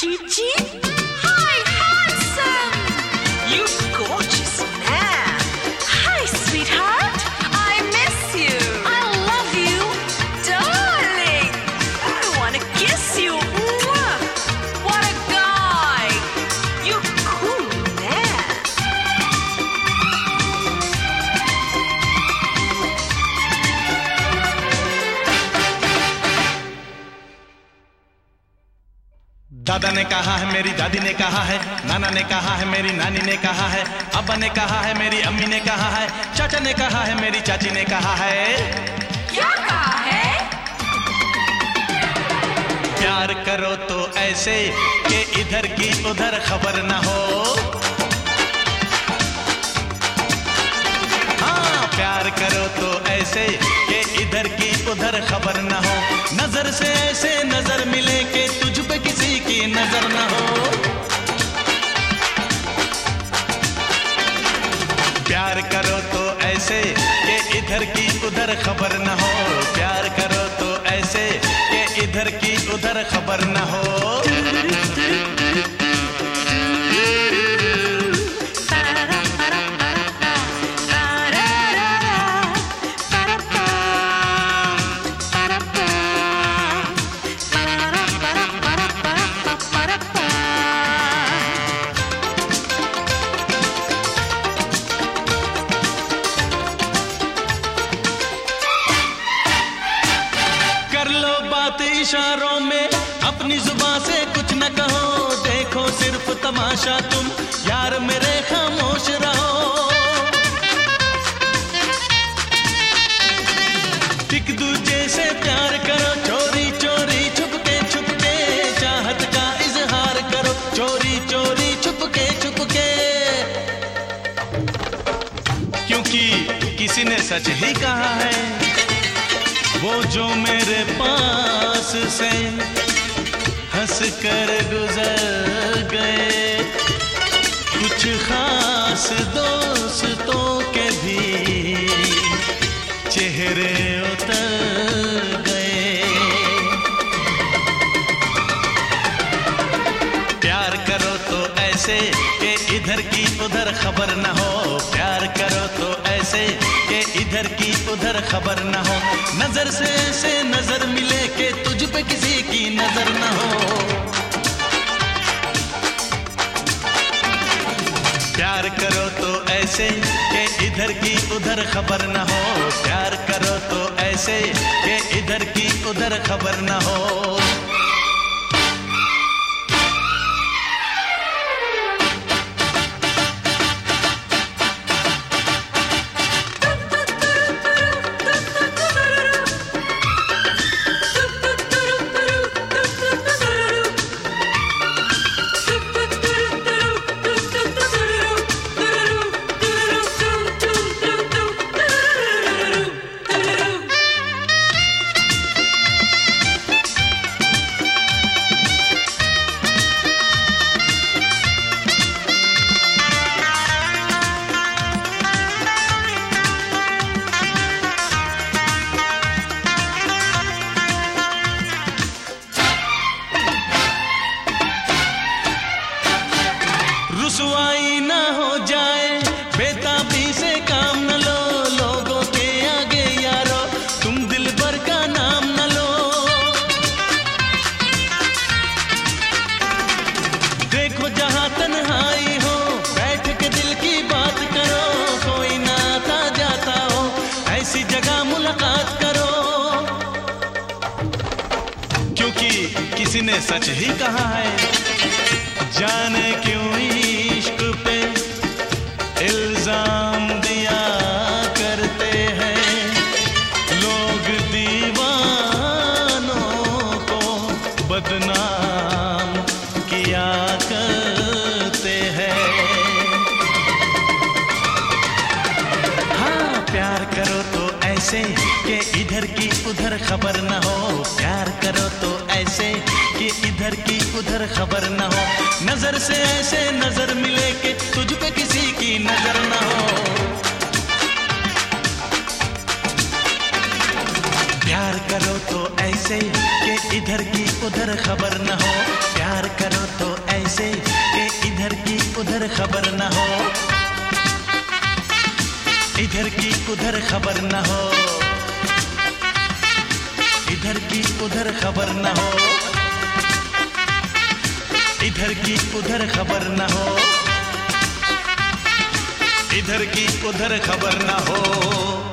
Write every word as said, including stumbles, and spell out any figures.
Chi-Chi? Hi, handsome! You gorgeous man! Hi, sweetheart! I miss you! I love you! Darling! I wanna kiss you! Mwah! What a guy! You cool man! दादा ने कहा है, मेरी दादी ने कहा है, नाना ने कहा है, मेरी नानी ने कहा है, अब्बा ने कहा है, मेरी अम्मी ने कहा है, चाचा ने कहा है, मेरी चाची ने कहा है। क्या कहा है? प्यार करो तो ऐसे कि इधर की उधर खबर ना हो। हाँ, प्यार करो तो ऐसे कि इधर की उधर खबर ना हो। नजर से ऐसे नजर मिले कि तुझ पे किसी की नजर ना हो। प्यार करो तो ऐसे कि इधर की उधर खबर ना हो। प्यार करो तो ऐसे कि इधर की उधर खबर ना हो। इशारों में अपनी जुबान से कुछ न कहो। देखो सिर्फ तमाशा, तुम यार मेरे खामोश रहो। एक दूजे से प्यार करो, चोरी चोरी छुपके छुपके चाहत का इजहार करो। चोरी चोरी छुपके छुपके, क्योंकि किसी ने सच ही कहा है, वो जो मेरे पास से हंस कर गुजर गए, कुछ खास दोस्तों के भी चेहरे उतर गए। प्यार करो तो ऐसे कि इधर की उधर खबर न हो। प्यार करो तो ऐसे कि इधर की उधर खबर न हो। नजर से ऐसे नजर मिले कि तुझ पे किसी की नजर न हो। प्यार करो तो ऐसे कि इधर की उधर खबर न हो। प्यार करो तो ऐसे कि इधर की उधर खबर न हो। रुसवाई ना हो जाए, बेताबी से काम न लो। लोगों के आगे यारो तुम दिल भर का नाम न लो। देखो जहां तन्हाई हो, बैठ के दिल की बात करो। कोई ना आता जाता हो, ऐसी जगह मुलाकात करो। क्योंकि किसी ने सच ही कहा है, जाने क्यों इश्क पे इल्जाम दिया करते हैं लोग। दीवानों को बदनाम किया करते हैं। हाँ, प्यार करो तो ऐसे कि इधर की उधर खबर न हो। प्यार करो तो ऐसे कि इधर की उधर खबर न हो। नजर से ऐसे नजर मिले कि तुझ पे किसी की नजर न हो। प्यार करो तो ऐसे कि इधर की उधर खबर न हो, प्यार करो तो ऐसे कि इधर की उधर खबर न हो, इधर की उधर खबर न हो, इधर की उधर खबर न हो, इधर की उधर खबर न हो, इधर की उधर खबर न हो।